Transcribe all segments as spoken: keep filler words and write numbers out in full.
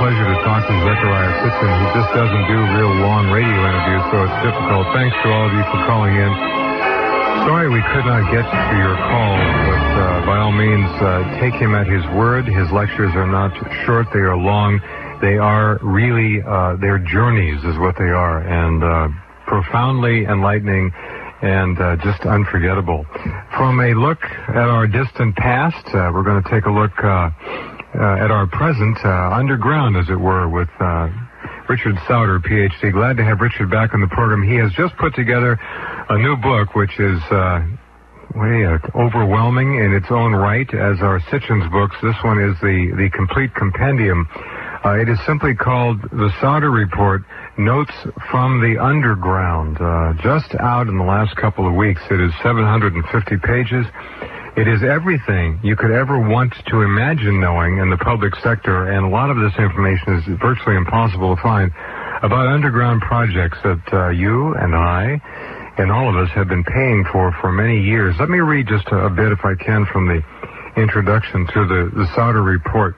pleasure to talk to Zechariah Sitchin. He just doesn't do real long radio interviews, so it's difficult. Thanks to all of you for calling in. Sorry we could not get to your call, but uh, by all means, uh, take him at his word. His lectures are not short, they are long. They are really, uh, they're journeys is what they are, and uh, profoundly enlightening and uh, just unforgettable. From a look at our distant past, uh, we're going to take a look uh, uh, at our present, uh, underground, as it were, with uh, Richard Sauder, P H D. Glad to have Richard back on the program. He has just put together a new book, which is uh, way uh, overwhelming in its own right, as are Sitchin's books. This one is the, the complete compendium. Uh, it is simply called The Sauder Report, Notes from the Underground. Uh, just out in the last couple of weeks. It is seven hundred fifty pages. It is everything you could ever want to imagine knowing in the public sector, and a lot of this information is virtually impossible to find, about underground projects that uh, you and I and all of us have been paying for for many years. Let me read just a, a bit, if I can, from the introduction to the, the Sauder Report.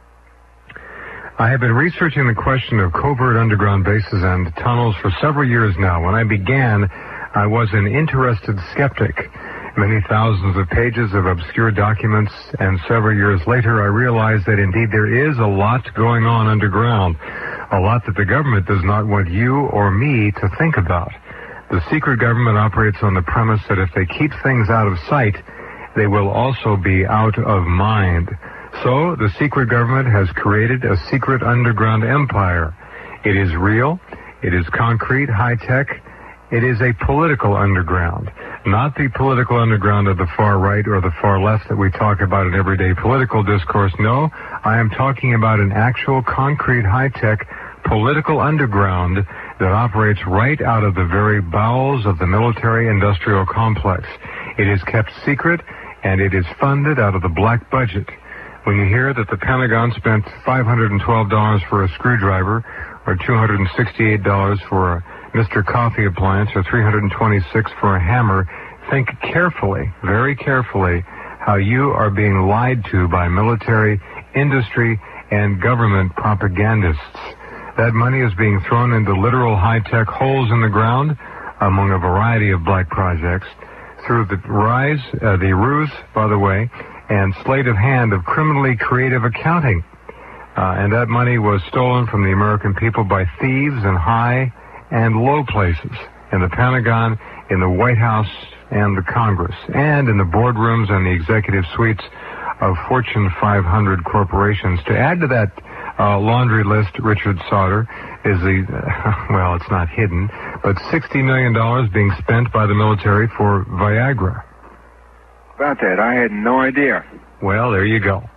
I have been researching the question of covert underground bases and tunnels for several years now. When I began, I was an interested skeptic. Many thousands of pages of obscure documents, and several years later I realized that indeed there is a lot going on underground, a lot that the government does not want you or me to think about. The secret government operates on the premise that if they keep things out of sight, they will also be out of mind. So, the secret government has created a secret underground empire. It is real, it is concrete, high-tech, it is a political underground. Not the political underground of the far right or the far left that we talk about in everyday political discourse. No, I am talking about an actual, concrete, high-tech political underground that operates right out of the very bowels of the military-industrial complex. It is kept secret, and it is funded out of the black budget. When you hear that the Pentagon spent five hundred twelve dollars for a screwdriver, or two hundred sixty-eight dollars for a Mister Coffee appliance, or three hundred twenty-six dollars for a hammer, think carefully, very carefully, how you are being lied to by military, industry, and government propagandists. That money is being thrown into literal high-tech holes in the ground among a variety of black projects through the rise, uh, the ruse, by the way, and sleight of hand of criminally creative accounting. Uh, and that money was stolen from the American people by thieves in high and low places, in the Pentagon, in the White House, and the Congress, and in the boardrooms and the executive suites of Fortune five hundred corporations. To add to that uh, laundry list, Richard Sauder, is the, uh, well, it's not hidden, but sixty million dollars being spent by the military for Viagra. About that, I had no idea. Well, there you go.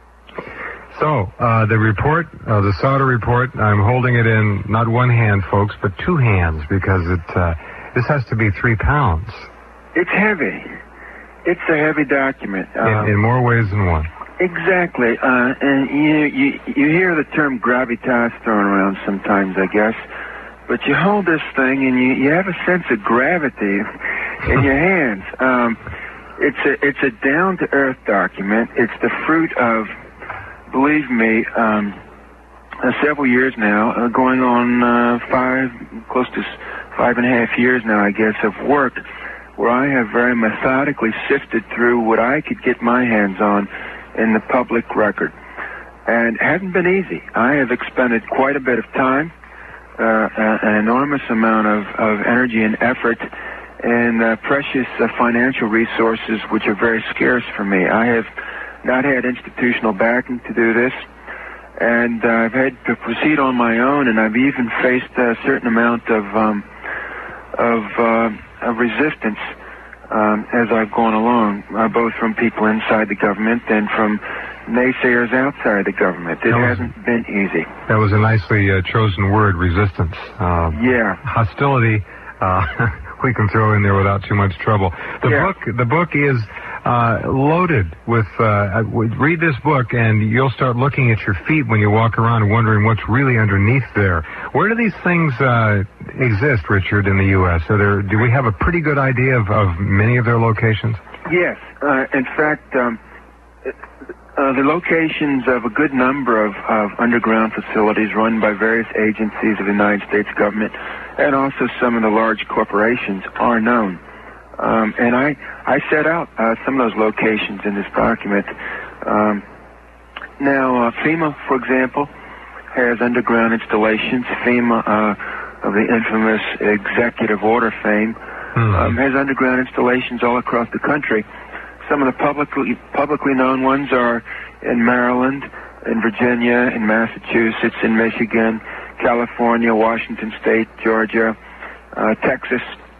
So, uh, the report, uh, the Sauder Report, I'm holding it in not one hand, folks, but two hands, because it, uh, this has to be three pounds. It's heavy. It's a heavy document. Um, in, in more ways than one. Exactly. Uh, and you, you, you hear the term gravitas thrown around sometimes, I guess, but you hold this thing and you, you have a sense of gravity in your hands. Um, It's a it's a down-to-earth document. It's the fruit of, believe me, um, uh, several years now, uh, going on uh, five, close to five and a half years now, I guess, of work, where I have very methodically sifted through what I could get my hands on in the public record. And it hasn't been easy. I have expended quite a bit of time, uh, an enormous amount of, of energy and effort, and uh, precious uh, financial resources, which are very scarce for me. I have not had institutional backing to do this, and uh, I've had to proceed on my own, and I've even faced a certain amount of um, of, uh, of resistance um, as I've gone along, uh, both from people inside the government and from naysayers outside the government. It was, hasn't been easy. That was a nicely uh, chosen word, resistance. Uh, yeah. Hostility. Uh, we can throw in there without too much trouble. The yeah. book, the book is uh, loaded with. Uh, read this book, and you'll start looking at your feet when you walk around, wondering what's really underneath there. Where do these things uh, exist, Richard, in the U S? Are there? Do we have a pretty good idea of, of many of their locations? Yes. Uh, in fact, um, Uh, the locations of a good number of, of underground facilities run by various agencies of the United States government and also some of the large corporations are known. Um, and I, I set out uh, some of those locations in this document. Um, now, uh, FEMA, for example, has underground installations. FEMA, uh, of the infamous executive order fame, mm-hmm. um, has underground installations all across the country. Some of the publicly publicly known ones are in Maryland, in Virginia, in Massachusetts, in Michigan, California, Washington State, Georgia, uh, Texas.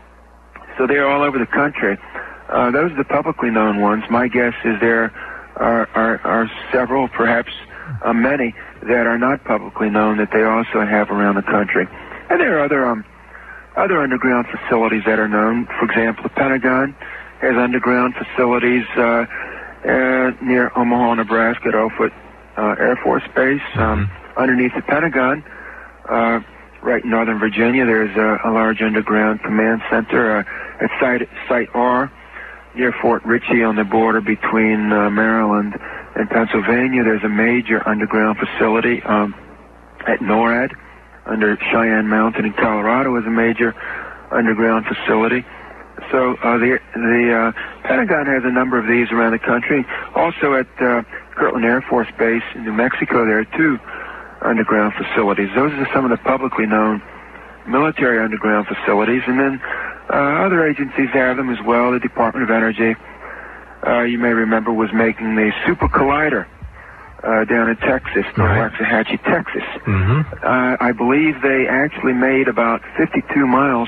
So they're all over the country. Uh, those are the publicly known ones. My guess is there are, are, are several, perhaps uh, many, that are not publicly known that they also have around the country. And there are other um, other underground facilities that are known. For example, the Pentagon has underground facilities uh, uh, near Omaha, Nebraska at Offutt uh, Air Force Base. Um, mm-hmm. Underneath the Pentagon, uh, right in Northern Virginia, there's a, a large underground command center uh, at Site, Site R near Fort Ritchie on the border between uh, Maryland and Pennsylvania. There's a major underground facility um, at NORAD under Cheyenne Mountain in Colorado is a major underground facility. So uh, the the uh, Pentagon has a number of these around the country. Also at uh, Kirtland Air Force Base in New Mexico, there are two underground facilities. Those are some of the publicly known military underground facilities. And then uh, other agencies have them as well. The Department of Energy, uh, you may remember, was making the Super Collider uh, down in Texas, near right. Waxahachie, Texas. Mm-hmm. Uh, I believe they actually made about fifty-two miles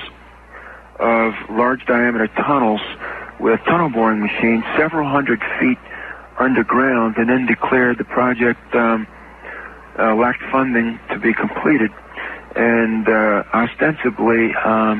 of large diameter tunnels with tunnel boring machines several hundred feet underground, and then declared the project um, uh, lacked funding to be completed, and uh, ostensibly um,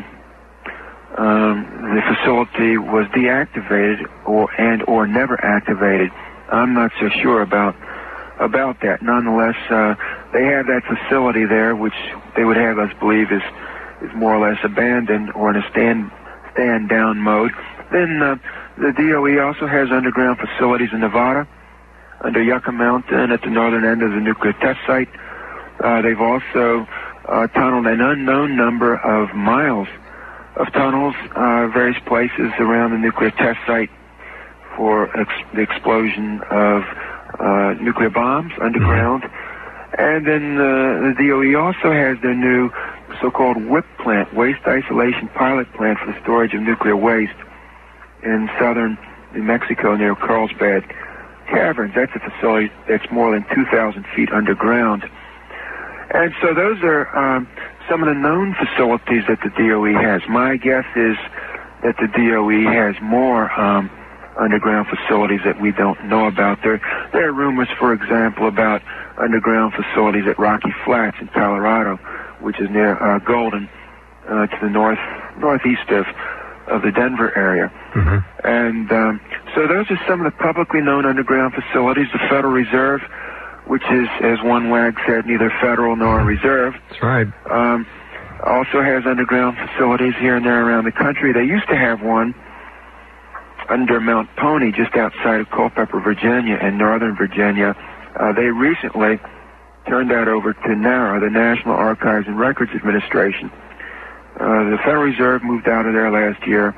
um, the facility was deactivated or and or never activated. I'm not so sure about about that. Nonetheless, uh, they have that facility there, which they would have us believe is is more or less abandoned or in a stand stand down mode. Then uh, the D O E also has underground facilities in Nevada, under Yucca Mountain at the northern end of the nuclear test site. Uh, they've also uh, tunneled an unknown number of miles of tunnels, uh, various places around the nuclear test site for ex- the explosion of uh, nuclear bombs underground. Mm-hmm. And then uh, the D O E also has their new so-called W I P plant, Waste Isolation Pilot Plant for the storage of nuclear waste in southern New Mexico near Carlsbad Caverns. That's a facility that's more than two thousand feet underground. And so those are um, some of the known facilities that the D O E has. My guess is that the D O E has more um, underground facilities that we don't know about. There, there are rumors, for example, about underground facilities at Rocky Flats in Colorado, which is near uh, Golden, uh, to the north northeast of of the Denver area. Mm-hmm. And um, so those are some of the publicly known underground facilities. The Federal Reserve, which is, as one wag said, neither federal nor a reserve. That's right. Um, also has underground facilities here and there around the country. They used to have one under Mount Pony, just outside of Culpeper, Virginia, in northern Virginia. Uh, they recently turned that over to NARA, the National Archives and Records Administration. Uh, the Federal Reserve moved out of there last year,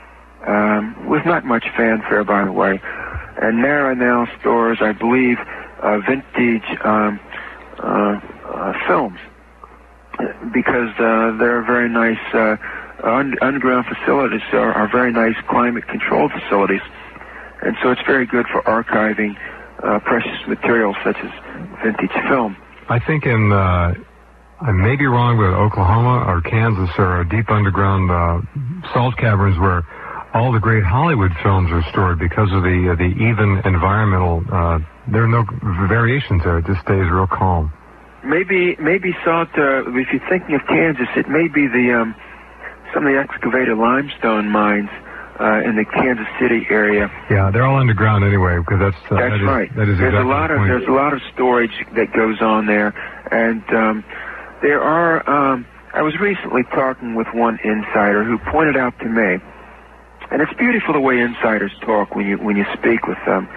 um, with not much fanfare, by the way. And NARA now stores, I believe, uh, vintage um, uh, uh, films, because uh, they're very nice. Uh, un- underground facilities are, are very nice climate-controlled facilities, and so it's very good for archiving uh, precious materials such as vintage film. I think in, uh, I may be wrong, but Oklahoma or Kansas are deep underground uh, salt caverns where all the great Hollywood films are stored because of the uh, the even environmental. Uh, there are no variations there. It just stays real calm. Maybe maybe salt. Uh, if you're thinking of Kansas, it may be the um, some of the excavated limestone mines uh, in the Kansas City area. Yeah, they're all underground anyway, because that's uh, that's that is, right. That is there's exactly a lot the of point. there's a lot of storage that goes on there, and um, there are. Um, I was recently talking with one insider who pointed out to me, and it's beautiful the way insiders talk when you when you speak with them.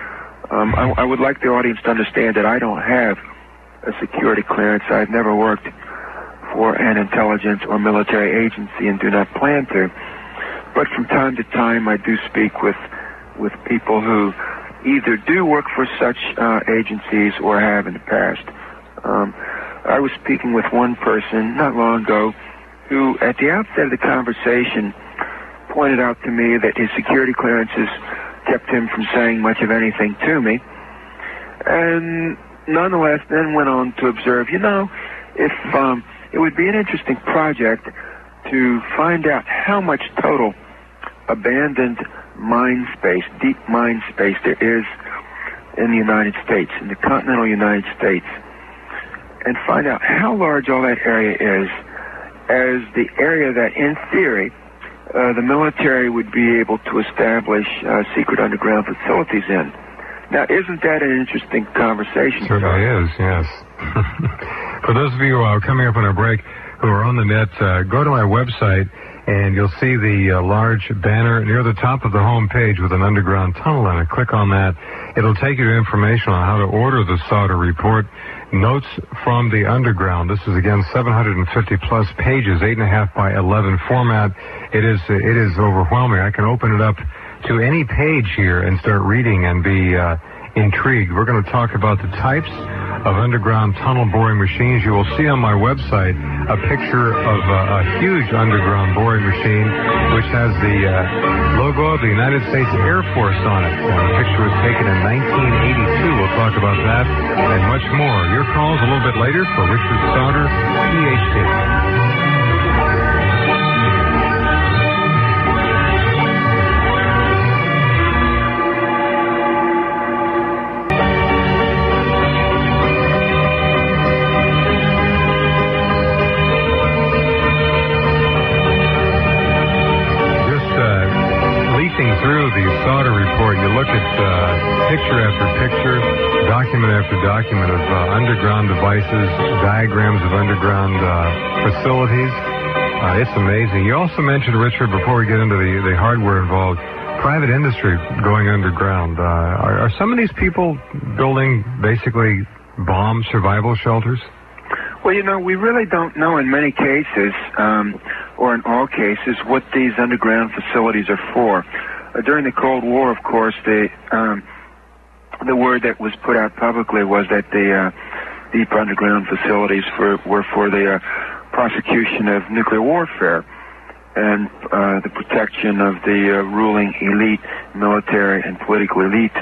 Um, I, I would like the audience to understand that I don't have a security clearance. I've never worked for an intelligence or military agency and do not plan to. But from time to time, I do speak with with people who either do work for such uh, agencies or have in the past. Um, I was speaking with one person not long ago who, at the outset of the conversation, pointed out to me that his security clearances kept him from saying much of anything to me. And nonetheless, then went on to observe, you know, if um, it would be an interesting project to find out how much total abandoned mine space, deep mine space there is in the United States, in the continental United States, and find out how large all that area is as the area that, in theory, uh, the military would be able to establish uh, secret underground facilities in. Now, isn't that an interesting conversation? Certainly is, yes. For those of you who are coming up on a break who are on the net, uh, go to my website and you'll see the uh, large banner near the top of the home page with an underground tunnel in it. Click on that. It'll take you to information on how to order the Sauder Report. Notes from the Underground. This is, again, seven hundred fifty plus pages, eight and a half by eleven format. It is, uh, it is overwhelming. I can open it up to any page here and start reading and be uh, intrigued. We're going to talk about the types of underground tunnel boring machines. You will see on my website a picture of uh, a huge underground boring machine which has the uh, logo of the United States Air Force on it. And the picture was taken in nineteen eighty-two. We'll talk about that and much more. Your calls a little bit later for Richard Sauder, P H D. Through the Sauder Report, you look at uh, picture after picture, document after document of uh, underground devices, diagrams of underground uh, facilities. Uh, it's amazing. You also mentioned, Richard, before we get into the, the hardware involved, private industry going underground. Uh, are, are some of these people building basically bomb survival shelters? Well, you know, we really don't know in many cases, um, or in all cases, what these underground facilities are for. Uh, during the Cold War, of course, the um, the word that was put out publicly was that the uh, deep underground facilities for, were for the uh, prosecution of nuclear warfare and uh, the protection of the uh, ruling elite, military and political elite.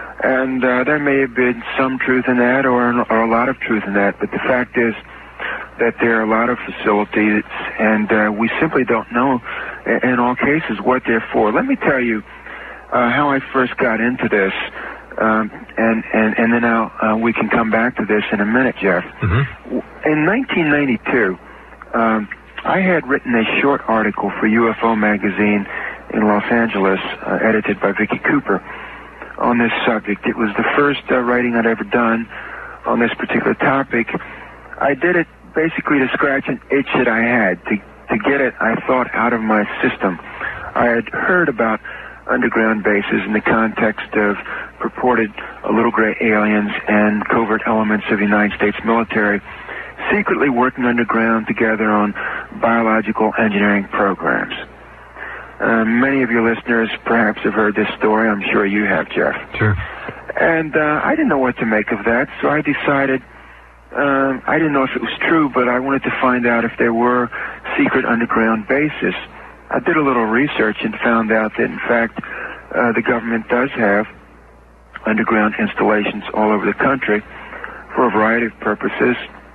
And uh, there may have been some truth in that or, or a lot of truth in that, but the fact is that there are a lot of facilities, and uh, we simply don't know in all cases what they're for. Let me tell you uh, how I first got into this, um, and, and, and then I'll, uh, we can come back to this in a minute, Jeff. Mm-hmm. In nineteen ninety-two, um, I had written a short article for U F O magazine in Los Angeles, uh, edited by Vicki Cooper, on this subject. It was the first uh, writing I'd ever done on this particular topic. I did it basically to scratch an itch that I had, to, to get it, I thought, out of my system. I had heard about underground bases in the context of purported uh, little gray aliens and covert elements of the United States military secretly working underground together on biological engineering programs. Uh, many of your listeners perhaps have heard this story. I'm sure you have, Jeff. Sure. And uh, I didn't know what to make of that, so I decided, um, I didn't know if it was true, but I wanted to find out if there were secret underground bases. I did a little research and found out that, in fact, uh, the government does have underground installations all over the country for a variety of purposes.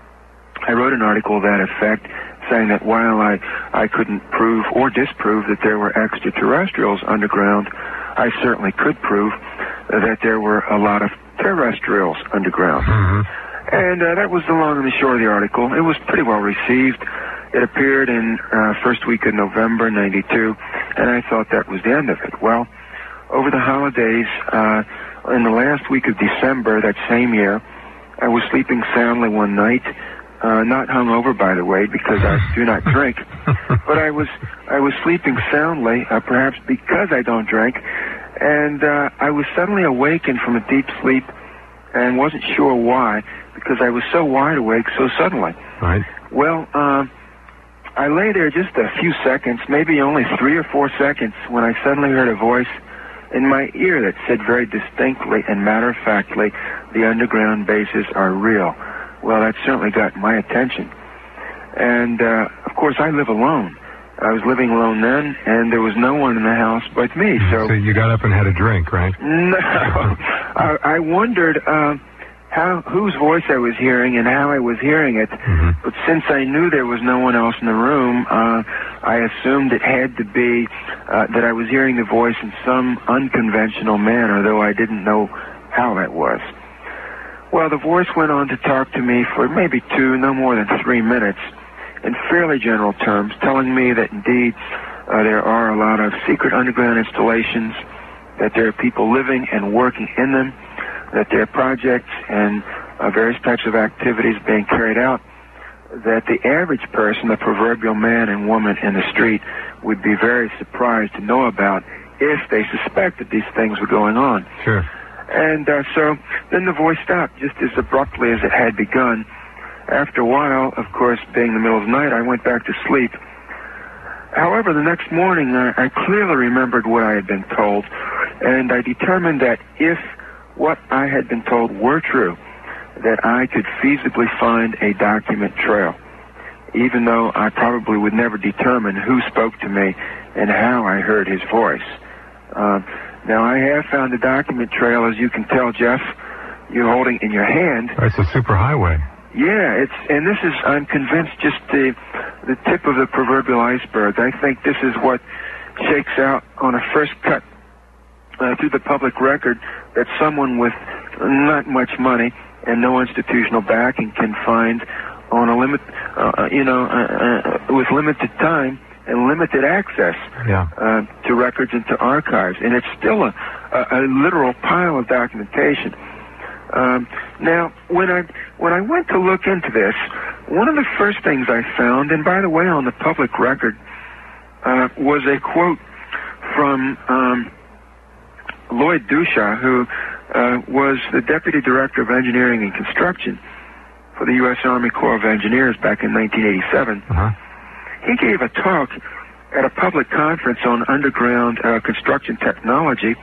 I wrote an article to that effect, saying that while I, I couldn't prove or disprove that there were extraterrestrials underground, I certainly could prove that there were a lot of terrestrials underground. Mm-hmm. And uh, that was the long and the short of the article. It was pretty well received. It appeared in uh, first week of November, ninety-two, and I thought that was the end of it. Well, over the holidays, uh, in the last week of December that same year, I was sleeping soundly one night. Uh, not hungover, by the way, because I do not drink. But I was I was sleeping soundly, uh, perhaps because I don't drink, And uh, I was suddenly awakened from a deep sleep and wasn't sure why, because I was so wide awake so suddenly. Right. Well, uh, I lay there just a few seconds, maybe only three or four seconds, when I suddenly heard a voice in my ear that said very distinctly and matter-of-factly, the underground bases are real. Well, that certainly got my attention. And, uh, of course, I live alone. I was living alone then, and there was no one in the house but me. So, so you got up and had a drink, right? No. I, I wondered uh, how whose voice I was hearing and how I was hearing it. Mm-hmm. But since I knew there was no one else in the room, uh, I assumed it had to be uh, that I was hearing the voice in some unconventional manner, though I didn't know how that was. Well, the voice went on to talk to me for maybe two, no more than three minutes, in fairly general terms, telling me that indeed uh, there are a lot of secret underground installations, that there are people living and working in them, that there are projects and uh, various types of activities being carried out, that the average person, the proverbial man and woman in the street, would be very surprised to know about if they suspected these things were going on. Sure. And uh, so then the voice stopped just as abruptly as it had begun. After a while, of course, being the middle of the night, I went back to sleep. However, the next morning, I, I clearly remembered what I had been told, and I determined that if what I had been told were true, that I could feasibly find a document trail, even though I probably would never determine who spoke to me and how I heard his voice. Uh, now, I have found a document trail, as you can tell, Jeff. You're holding in your hand. It's a superhighway. Yeah, it's and this is, I'm convinced, just the the tip of the proverbial iceberg. I think this is what shakes out on a first cut uh, through the public record that someone with not much money and no institutional backing can find on a limit, uh, you know, uh, uh, with limited time and limited access yeah. uh, to records and to archives. And it's still a, a, a literal pile of documentation. Um, now, when I when I went to look into this, one of the first things I found, and by the way, on the public record, uh, was a quote from um, Lloyd Dusha, who uh, was the Deputy Director of Engineering and Construction for the U S Army Corps of Engineers back in nineteen eighty-seven. Uh-huh. He gave a talk at a public conference on underground uh, construction technology,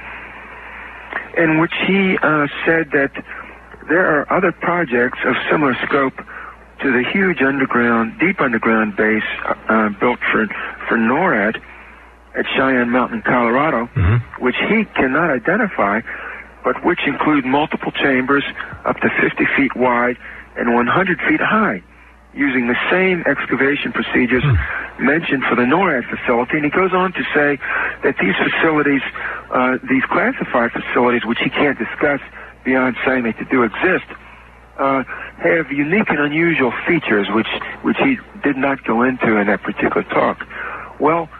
in which he uh, said that there are other projects of similar scope to the huge underground, deep underground base uh, built for for NORAD at Cheyenne Mountain, Colorado, mm-hmm. which he cannot identify, but which include multiple chambers up to fifty feet wide and one hundred feet high, using the same excavation procedures mm-hmm. mentioned for the NORAD facility. And he goes on to say that these facilities, uh, these classified facilities, which he can't discuss beyond saying that they do exist, uh, have unique and unusual features which which he did not go into in that particular talk. Well,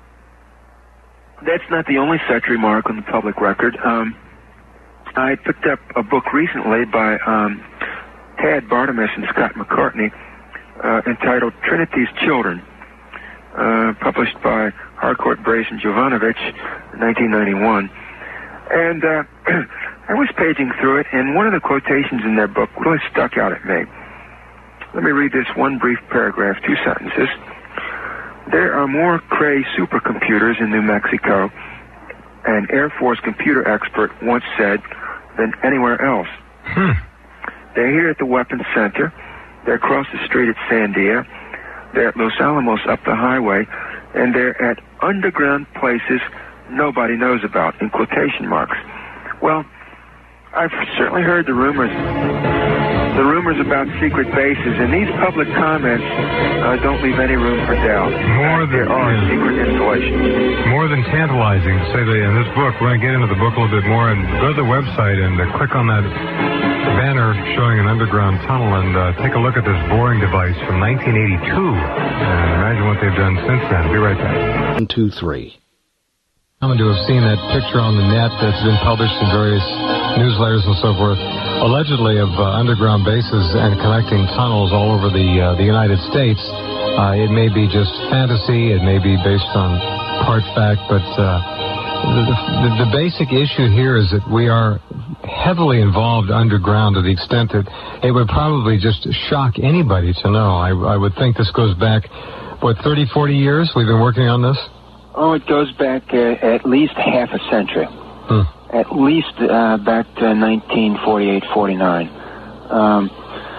that's not the only such remark on the public record. Um, I picked up a book recently by um, Tad Bartimus and Scott McCartney uh, entitled Trinity's Children, uh, published by Harcourt, Brace, and Jovanovich in nineteen ninety-one. And uh, I was paging through it, and one of the quotations in their book really stuck out at me. Let me read this one brief paragraph, two sentences. There are more Cray supercomputers in New Mexico, an Air Force computer expert once said, than anywhere else. Hmm. They're here at the Weapons Center. They're across the street at Sandia. They're at Los Alamos up the highway. And they're at underground places nobody knows about, in quotation marks. Well, I've certainly heard the rumors, the rumors about secret bases, and these public comments uh, don't leave any room for doubt. More than, there are yeah. secret installations. More than tantalizing to say that in this book. We're going to get into the book a little bit more, and go to the website and uh, click on that banner showing an underground tunnel and uh, take a look at this boring device from nineteen eighty-two. And imagine what they've done since then. Be right back. One, two, three. I'm going to have seen that picture on the net that's been published in various newsletters and so forth, allegedly of uh, underground bases and connecting tunnels all over the uh, the United States. Uh, it may be just fantasy, it may be based on part fact, but uh, the, the basic issue here is that we are heavily involved underground to the extent that it would probably just shock anybody to know. I, I would think this goes back, what, thirty, forty years we've been working on this? Oh, it goes back uh, at least half a century. Hmm. At least uh, back to nineteen forty-eight, forty-nine. Um,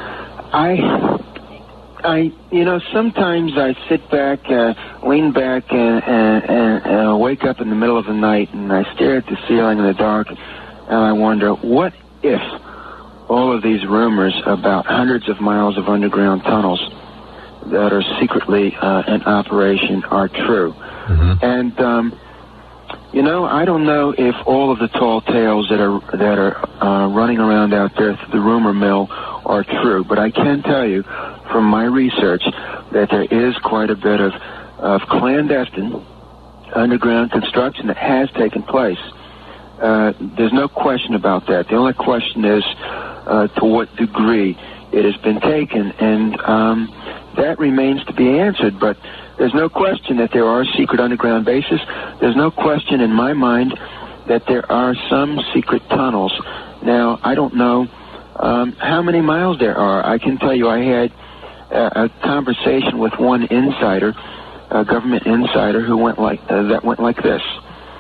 I... I, you know, sometimes I sit back, uh, lean back, and, and, and, and wake up in the middle of the night, and I stare at the ceiling in the dark, and I wonder, what if all of these rumors about hundreds of miles of underground tunnels that are secretly uh, in operation are true? Mm-hmm. And, um, you know, I don't know if all of the tall tales that are that are uh, running around out there through the rumor mill are true, but I can tell you from my research that there is quite a bit of, of clandestine underground construction that has taken place. Uh, there's no question about that. The only question is uh, to what degree it has been taken, and um, that remains to be answered. But there's no question that there are secret underground bases. There's no question in my mind that there are some secret tunnels. Now, I don't know um, how many miles there are. I can tell you I had a, a conversation with one insider, a government insider, who went like uh, that went like this.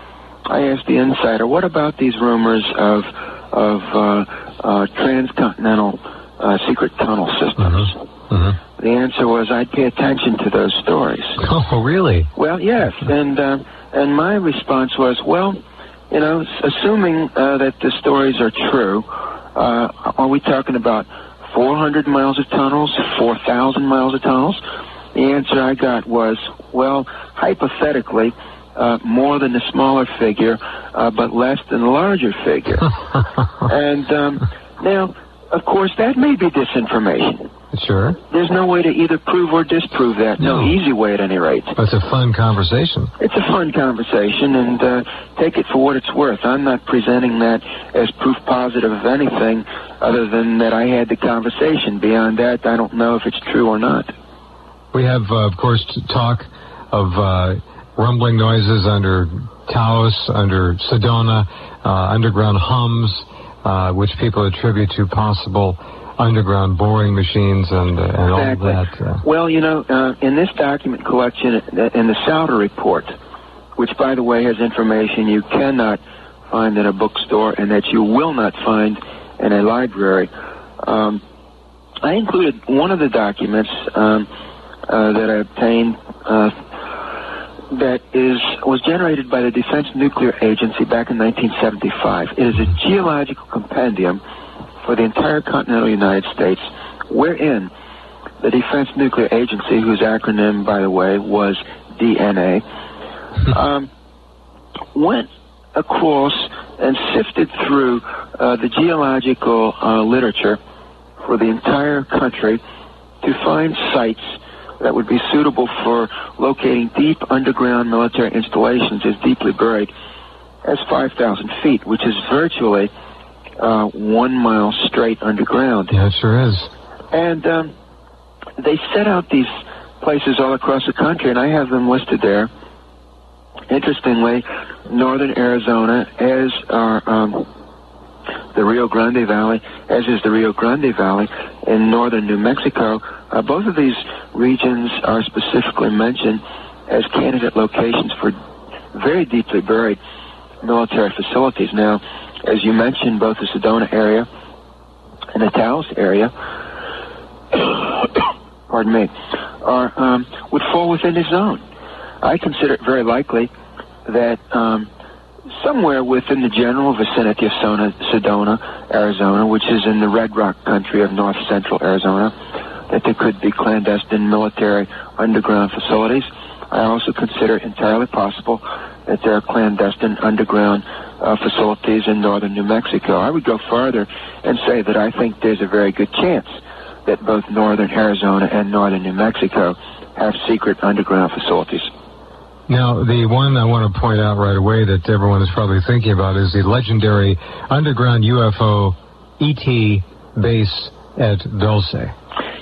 I asked the insider, what about these rumors of of uh, uh, transcontinental uh, secret tunnel systems? Mm-hmm. Mm-hmm. The answer was, I'd pay attention to those stories. Oh, really? Well, yes. And uh, and my response was, well, you know, assuming uh, that the stories are true, uh, are we talking about four hundred miles of tunnels, four thousand miles of tunnels? The answer I got was, well, hypothetically, uh, more than the smaller figure, uh, but less than the larger figure. And um, now, of course, that may be disinformation. Sure. There's no way to either prove or disprove that. No, no easy way at any rate. It's a fun conversation. It's a fun conversation, and uh, take it for what it's worth. I'm not presenting that as proof positive of anything other than that I had the conversation. Beyond that, I don't know if it's true or not. We have, uh, of course, talk of uh, rumbling noises under Taos, under Sedona, uh, underground hums, uh, which people attribute to possible underground boring machines and, uh, and exactly. all that. Uh. Well, you know, uh, in this document collection, in the Souder Report, which, by the way, has information you cannot find in a bookstore and that you will not find in a library, um, I included one of the documents um, uh, that I obtained uh, that is was generated by the Defense Nuclear Agency back in nineteen seventy-five. It is a geological compendium for the entire continental United States, wherein the Defense Nuclear Agency, whose acronym, by the way, was D N A, um, went across and sifted through uh, the geological uh, literature for the entire country to find sites that would be suitable for locating deep underground military installations as deeply buried as five thousand feet, which is virtually Uh, one mile straight underground. Yeah, it sure is. And um, they set out these places all across the country, and I have them listed there. Interestingly, northern Arizona, as are um, the Rio Grande Valley, as is the Rio Grande Valley in northern New Mexico, uh, both of these regions are specifically mentioned as candidate locations for very deeply buried military facilities. Now, as you mentioned, both the Sedona area and the Taos area, pardon me, are um, would fall within this zone. I consider it very likely that um, somewhere within the general vicinity of Sona, Sedona, Arizona, which is in the Red Rock country of north central Arizona, that there could be clandestine military underground facilities. I also consider it entirely possible that there are clandestine underground uh, facilities in northern New Mexico. I would go farther and say that I think there's a very good chance that both northern Arizona and northern New Mexico have secret underground facilities. Now, the one I want to point out right away that everyone is probably thinking about is the legendary underground U F O E T base at Dulce.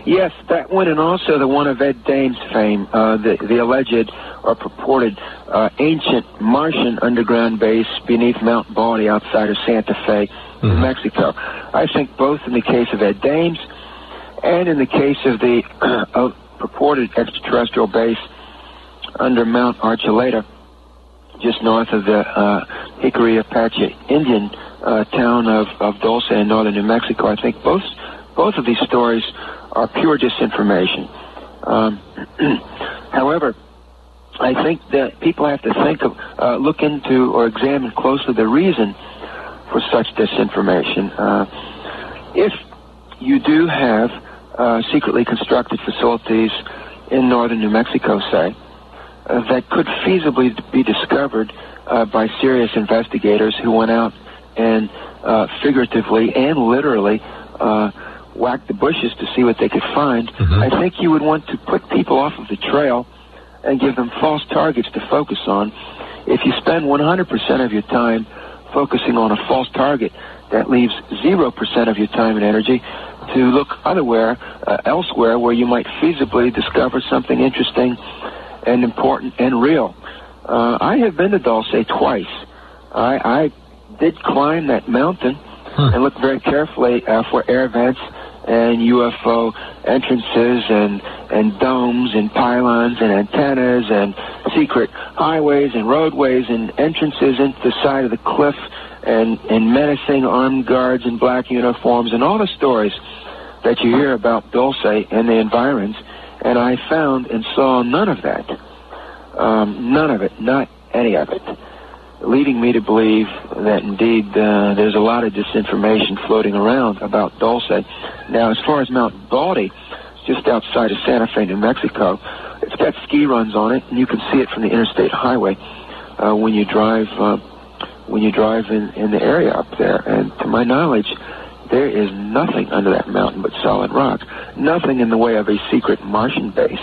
Yes, that one, and also the one of Ed Dames fame, uh, the, the alleged or purported uh, ancient Martian underground base beneath Mount Baldy outside of Santa Fe, mm-hmm. New Mexico. I think both in the case of Ed Dames and in the case of the uh, of purported extraterrestrial base under Mount Archuleta, just north of the uh, Hickory Apache Indian uh, town of, of Dulce in northern New Mexico. I think both both of these stories are pure disinformation. Um, however, I think that people have to think of, uh, look into or examine closely the reason for such disinformation. Uh, if you do have uh, secretly constructed facilities in northern New Mexico, say, uh, that could feasibly be discovered uh, by serious investigators who went out and uh, figuratively and literally uh, whack the bushes to see what they could find, mm-hmm. I think you would want to put people off of the trail and give them false targets to focus on. If you spend one hundred percent of your time focusing on a false target, that leaves zero percent of your time and energy to look otherwhere, uh, elsewhere, where you might feasibly discover something interesting and important and real. Uh, I have been to Dulce twice. I, I did climb that mountain hmm. and look very carefully uh, for air vents and U F O entrances and, and domes and pylons and antennas and secret highways and roadways and entrances into the side of the cliff and, and menacing armed guards in black uniforms and all the stories that you hear about Dulce and the environs. And I found and saw none of that. Um, none of it, not any of it, leading me to believe that indeed uh, there's a lot of disinformation floating around about Dulce. Now, as far as Mount Baldy, just outside of Santa Fe, New Mexico, it's got ski runs on it, and you can see it from the interstate highway uh, when you drive uh, when you drive in, in the area up there. And to my knowledge, there is nothing under that mountain but solid rock, nothing in the way of a secret Martian base.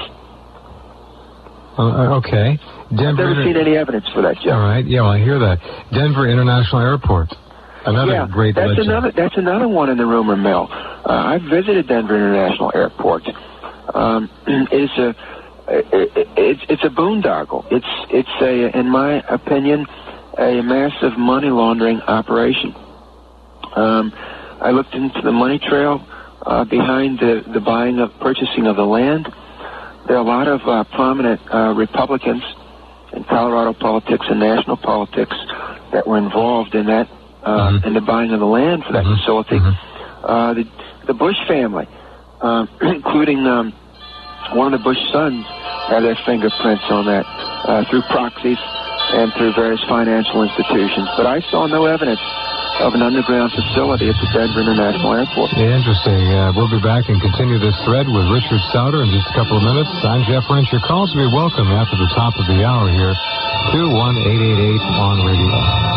Uh, okay. Denver. I've never seen any evidence for that, Joe. All right. Yeah, well, I hear that. Denver International Airport. Another yeah, great that's legend. another that's another one in the rumor mill. Uh, I've visited Denver International Airport. Um, it's a it, it's it's a boondoggle. It's it's a, in my opinion, a massive money laundering operation. Um, I looked into the money trail uh, behind the the buying of purchasing of the land. There are a lot of uh, prominent uh, Republicans in Colorado politics and national politics that were involved in that, uh, mm-hmm. in the buying of the land for that mm-hmm. facility. Mm-hmm. Uh, the, the Bush family, uh, including um, one of the Bush sons, have their fingerprints on that uh, through proxies and through various financial institutions. But I saw no evidence of an underground facility at the Denver International Airport. Yeah, interesting. Uh, we'll be back and continue this thread with Richard Sauter in just a couple of minutes. I'm Jeff Wrench. Your calls will be welcome after the top of the hour here. two one eight eight eight on radio.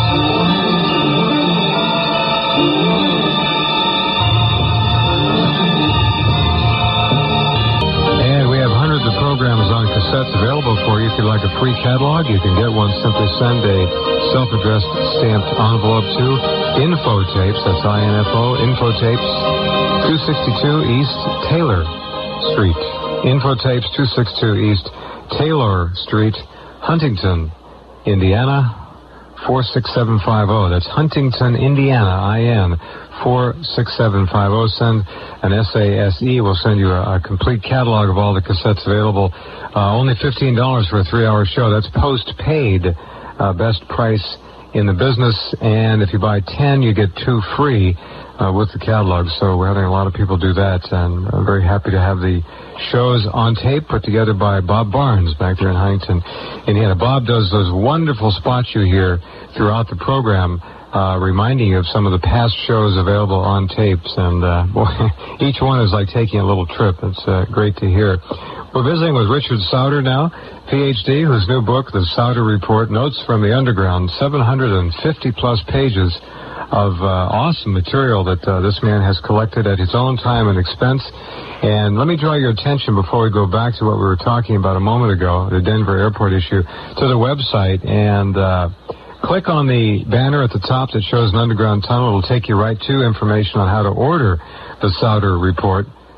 The program is on cassettes available for you. If you'd like a free catalog, you can get one. Simply send a self-addressed stamped envelope to Infotapes, that's I N F O, Infotapes, two sixty-two East Taylor Street. Infotapes, two sixty-two East Taylor Street, Huntington, Indiana, four six seven five zero. That's Huntington, Indiana, I N, four six seven five zero. Send an S A S E. We'll send you a, a complete catalog of all the cassettes available. Uh, only fifteen dollars for a three-hour show. That's post-paid, uh, best price in the business. And if you buy ten, you get two free uh, with the catalog. So we're having a lot of people do that. And I'm very happy to have the shows on tape put together by Bob Barnes back there in Huntington, Indiana. Bob does those wonderful spots you hear throughout the program, uh, reminding you of some of the past shows available on tapes. And uh, boy, each one is like taking a little trip. It's uh, great to hear. We're visiting with Richard Sauter now, P H D, whose new book, The Sauter Report, Notes from the Underground, seven hundred fifty plus pages of uh, awesome material that uh, this man has collected at his own time and expense. And let me draw your attention before we go back to what we were talking about a moment ago, the Denver Airport issue, to the website and uh, click on the banner at the top that shows an underground tunnel. It'll take you right to information on how to order the Sauter Report.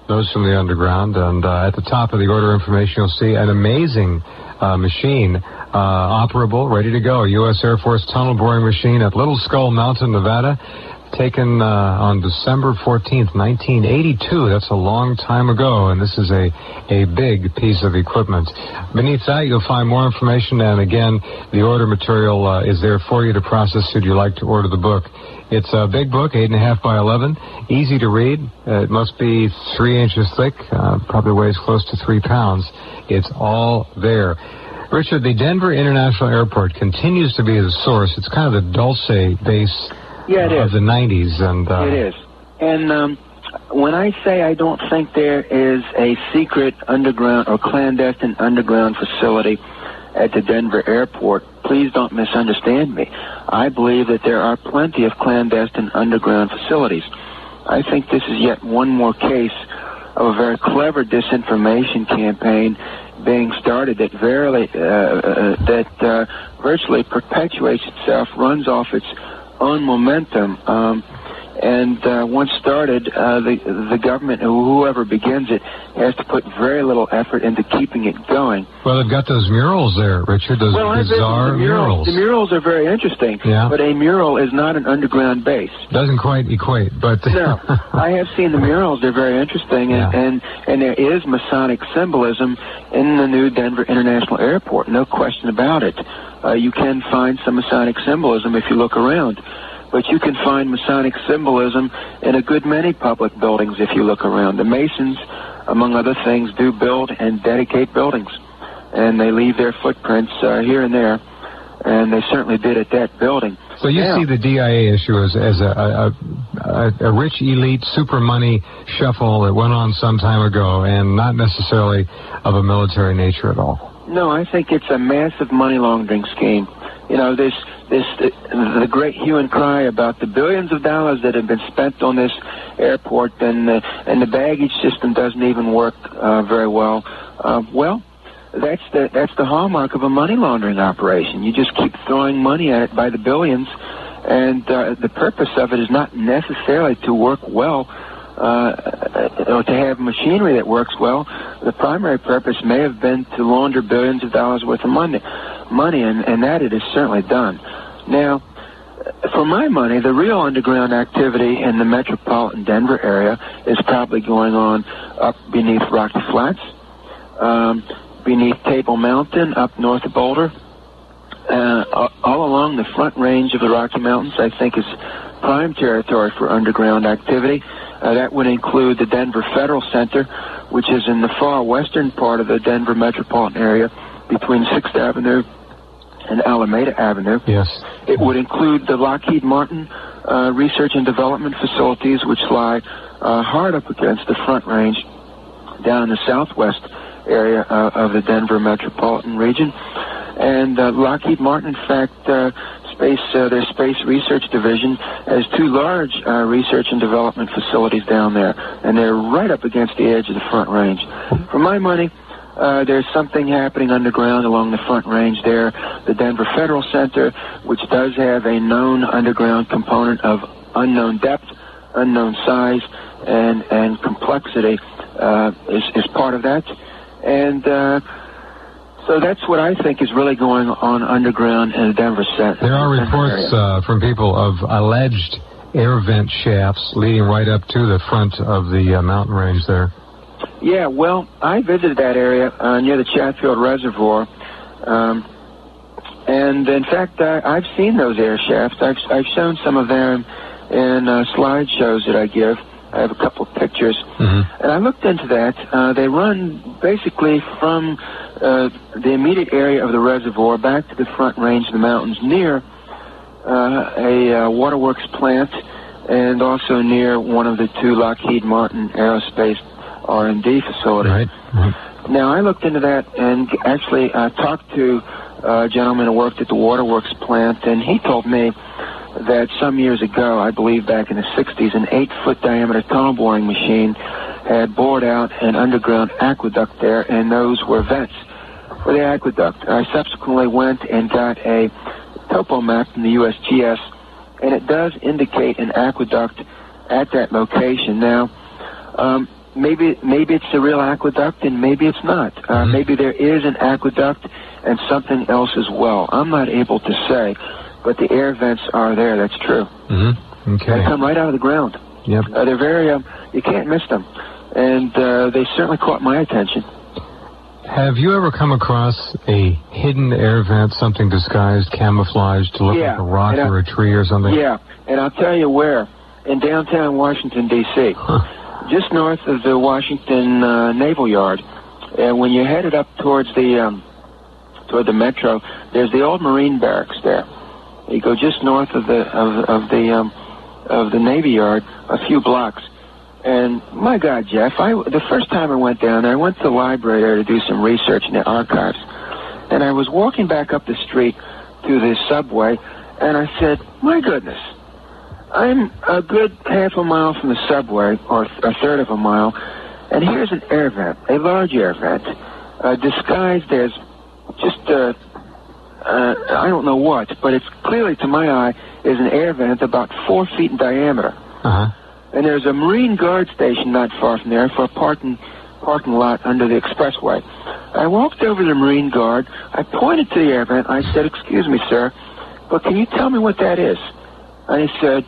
those from the underground. And uh, at the top of the order information, you'll see an amazing uh, machine, uh, operable, ready to go. U S Air Force tunnel boring machine at Little Skull Mountain, Nevada, taken uh, on December fourteenth, nineteen eighty-two. That's a long time ago, and this is a, a big piece of equipment. Beneath that, you'll find more information, and again, the order material uh, is there for you to process should you like to order the book. It's a big book, eight and a half by eleven, easy to read. Uh, it must be three inches thick, uh, probably weighs close to three pounds. It's all there. Richard, the Denver International Airport continues to be the source. It's kind of the Dulce base yeah, it of is. the nineties. And, uh, it is. And um, when I say I don't think there is a secret underground or clandestine underground facility at the Denver airport, please don't misunderstand me. I believe that there are plenty of clandestine underground facilities. I think this is yet one more case of a very clever disinformation campaign being started that verily, uh, uh, that uh, virtually perpetuates itself, runs off its own momentum, um, and uh, once started, uh, the the government, whoever begins it, has to put very little effort into keeping it going. Well, they've got those murals there, Richard, those well, bizarre the murals. murals. The murals are very interesting, yeah. but a mural is not an underground base. Doesn't quite equate, but... No, I have seen the murals. They're very interesting, and, yeah. and, and there is Masonic symbolism in the new Denver International Airport, no question about it. Uh, you can find some Masonic symbolism if you look around. But you can find Masonic symbolism in a good many public buildings if you look around. The Masons, among other things, do build and dedicate buildings. And they leave their footprints uh, here and there. And they certainly did at that building. So you now, see the D I A issue as, as a, a, a, a rich elite super money shuffle that went on some time ago and not necessarily of a military nature at all. No, I think it's a massive money laundering scheme. You know, this, this, the, the great hue and cry about the billions of dollars that have been spent on this airport, and the, and the baggage system doesn't even work uh, very well. Uh, well, that's the that's the hallmark of a money laundering operation. You just keep throwing money at it by the billions, and uh, the purpose of it is not necessarily to work well. Uh, or to have machinery that works well. The primary purpose may have been to launder billions of dollars worth of money, money, and, and that it is certainly done. Now, for my money, the real underground activity in the metropolitan Denver area is probably going on up beneath Rocky Flats, um, beneath Table Mountain, up north of Boulder, uh, all along the front range of the Rocky Mountains. I think is prime territory for underground activity. Uh, that would include the Denver Federal Center, which is in the far western part of the Denver metropolitan area between sixth Avenue and Alameda Avenue. Yes. It would include the Lockheed Martin uh, research and development facilities, which lie uh, hard up against the front range down in the southwest area uh, of the Denver metropolitan region. And uh, Lockheed Martin, in fact, uh, Space, uh, their Space Research Division has two large uh, research and development facilities down there, and they're right up against the edge of the Front Range. For my money, uh, there's something happening underground along the Front Range there. The Denver Federal Center, which does have a known underground component of unknown depth, unknown size, and, and complexity, uh, is, is part of that. And... Uh, So that's what I think is really going on underground in the Denver Center. There are reports uh, from people of alleged air vent shafts leading right up to the front of the uh, mountain range there. Yeah, well, I visited that area uh, near the Chatfield Reservoir. Um, and, in fact, I, I've seen those air shafts. I've, I've shown some of them in uh, slideshows that I give. I have a couple of pictures. Mm-hmm. And I looked into that. Uh, they run basically from uh, the immediate area of the reservoir back to the front range of the mountains near uh, a uh, waterworks plant and also near one of the two Lockheed Martin aerospace R and D facilities. Right. Mm-hmm. Now, I looked into that and actually uh, talked to a gentleman who worked at the waterworks plant, and he told me that some years ago, I believe back in the sixties, an eight-foot diameter tunnel boring machine had bored out an underground aqueduct there, and those were vents for the aqueduct. I subsequently went and got a topo map from the U S G S, and it does indicate an aqueduct at that location. Now, um, maybe maybe it's a real aqueduct, and maybe it's not. Uh, mm-hmm. Maybe there is an aqueduct and something else as well. I'm not able to say, but the air vents are there. That's true. Mm-hmm. Okay. They come right out of the ground. Yep. Uh, they're very, um, you can't miss them. And uh, they certainly caught my attention. Have you ever come across a hidden air vent, something disguised, camouflaged to look yeah. like a rock and or I, a tree or something? Yeah, and I'll tell you where. In downtown Washington, D C Huh. Just north of the Washington uh, Naval Yard. And when you're headed up towards the, um, toward the metro, there's the old Marine barracks there. You go just north of the, of, of the, um, of the Navy Yard, a few blocks. And my God, Jeff, I, the first time I went down there, I went to the library there to do some research in the archives. And I was walking back up the street to the subway, and I said, my goodness, I'm a good half a mile from the subway, or a third of a mile, and here's an air vent, a large air vent, uh, disguised as just, uh, uh, I don't know what, but it's clearly, to my eye, is an air vent about four feet in diameter. Uh-huh. And there's a Marine Guard station not far from there for a parking parking lot under the expressway. I walked over to the Marine Guard. I pointed to the air vent. I said, excuse me, sir, but can you tell me what that is? And he said,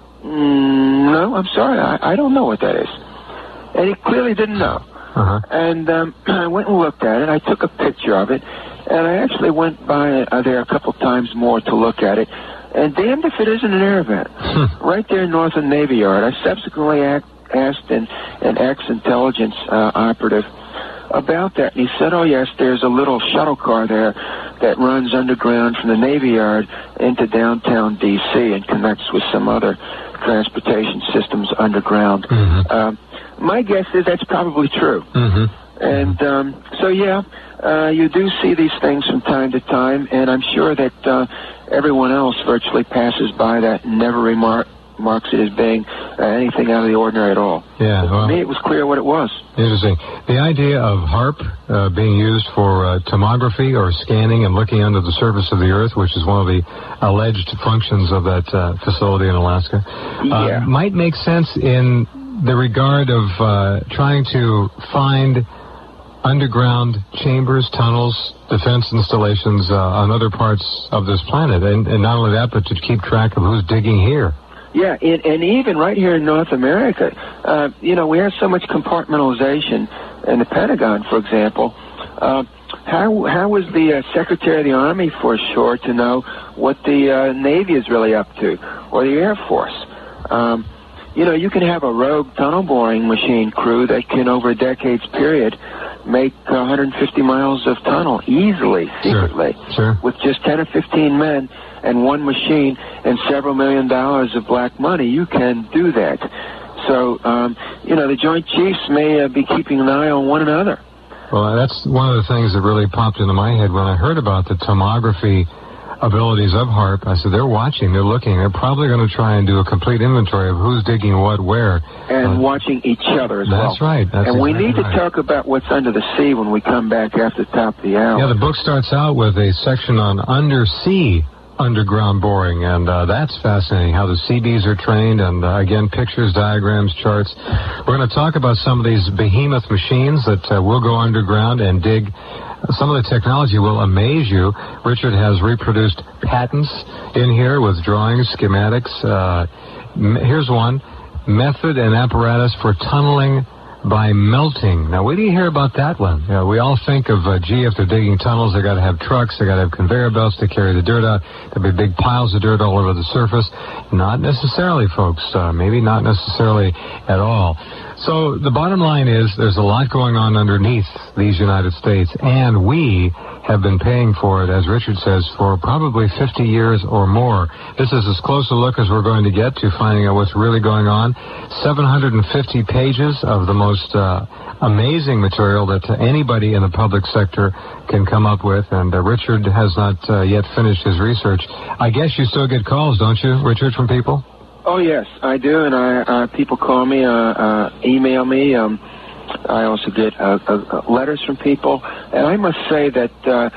mm, no, I'm sorry, I, I don't know what that is. And he clearly didn't know. Uh-huh. And um, I went and looked at it. I took a picture of it. And I actually went by uh, there a couple times more to look at it. And damned if it isn't an air vent. Right there north of the Navy Yard. I subsequently act, asked an, an ex-intelligence uh, operative about that. And he said, oh, yes, there's a little shuttle car there that runs underground from the Navy Yard into downtown D C and connects with some other transportation systems underground. Mm-hmm. Um, my guess is that's probably true. Mm-hmm. And um, so, yeah, uh, you do see these things from time to time, and I'm sure that uh, everyone else virtually passes by that and never remark, remarks it as being uh, anything out of the ordinary at all. Yeah, But well, for me, it was clear what it was. interesting. The idea of HAARP uh, being used for uh, tomography or scanning and looking under the surface of the Earth, which is one of the alleged functions of that uh, facility in Alaska, uh, Yeah. might make sense in the regard of uh, trying to find underground chambers, tunnels, defense installations uh, on other parts of this planet. And, and not only that, but to keep track of who's digging here. Yeah, and, and even right here in North America, uh, you know, we have so much compartmentalization in the Pentagon, for example. Uh, how how was the uh, Secretary of the Army for sure to know what the uh, Navy is really up to, or the Air Force? Um, you know, you can have a rogue tunnel boring machine crew that can, over a decade's period, make one hundred fifty miles of tunnel easily, secretly, Sure. Sure. with just ten or fifteen men and one machine and several million dollars of black money. You can do that. So, um, you know, the Joint Chiefs may uh, be keeping an eye on one another. Well, that's one of the things that really popped into my head when I heard about the tomography abilities of HAARP. I said, they're watching, they're looking. They're probably going to try and do a complete inventory of who's digging what where. And uh, watching each other as well. That's right. That's and we exactly need to right. talk about what's under the sea when we come back after the top of the hour. Yeah, the book starts out with a section on undersea underground boring, and uh, that's fascinating, how the C Bs are trained, and uh, again, pictures, diagrams, charts. We're going to talk about some of these behemoth machines that uh, will go underground and dig. Some of the technology will amaze you. Richard has reproduced patents in here with drawings, schematics. Uh, m- here's one, method and apparatus for tunneling by melting. Now, where do you hear about that one? You know, we all think of, uh, gee, if they're digging tunnels, they got to have trucks, they got to have conveyor belts to carry the dirt out. There'll be big piles of dirt all over the surface. Not necessarily, folks. Uh, maybe not necessarily at all. So the bottom line is there's a lot going on underneath these United States, and we have been paying for it, as Richard says, for probably fifty years or more. This is as close a look as we're going to get to finding out what's really going on. seven hundred fifty pages of the most uh, amazing material that uh, anybody in the public sector can come up with, and uh, Richard has not uh, yet finished his research. I guess you still get calls, don't you, Richard, from people? Oh, yes, I do, and I uh, people call me, uh, uh, email me. Um, I also get uh, uh, letters from people, and I must say that uh,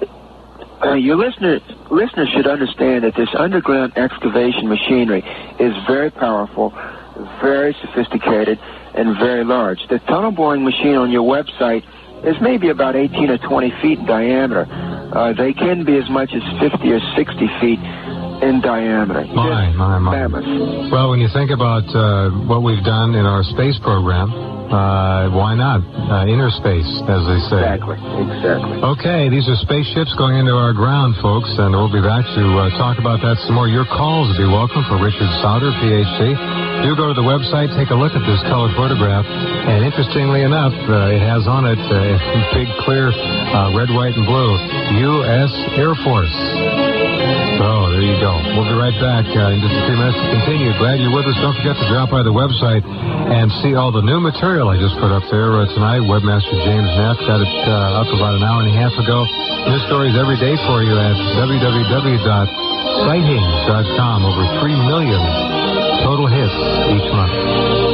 uh, your listener, listeners should understand that this underground excavation machinery is very powerful. very sophisticated and very large. The tunnel boring machine on your website is maybe about eighteen or twenty feet in diameter. Uh, they can be as much as fifty or sixty feet in diameter. My, my, my. Mammoth. Well, when you think about uh, what we've done in our space program, uh, why not? Uh, inner space, as they say. Exactly, exactly. Okay, these are spaceships going into our ground, folks, and we'll be back to uh, talk about that some more. Your calls will be welcome for Richard Sauter, P H D. Do go to the website, take a look at this color photograph, and interestingly enough, uh, it has on it uh, in big, clear, uh, red, white, and blue, U S Air Force. So, there you go. We'll be right back uh, in just a few minutes to continue. Glad you're with us. Don't forget to drop by the website and see all the new material I just put up there uh, tonight. Webmaster James Neff got it uh, up about an hour and a half ago. New stories every day for you at w w w dot sightings dot com. Over three million total hits each month.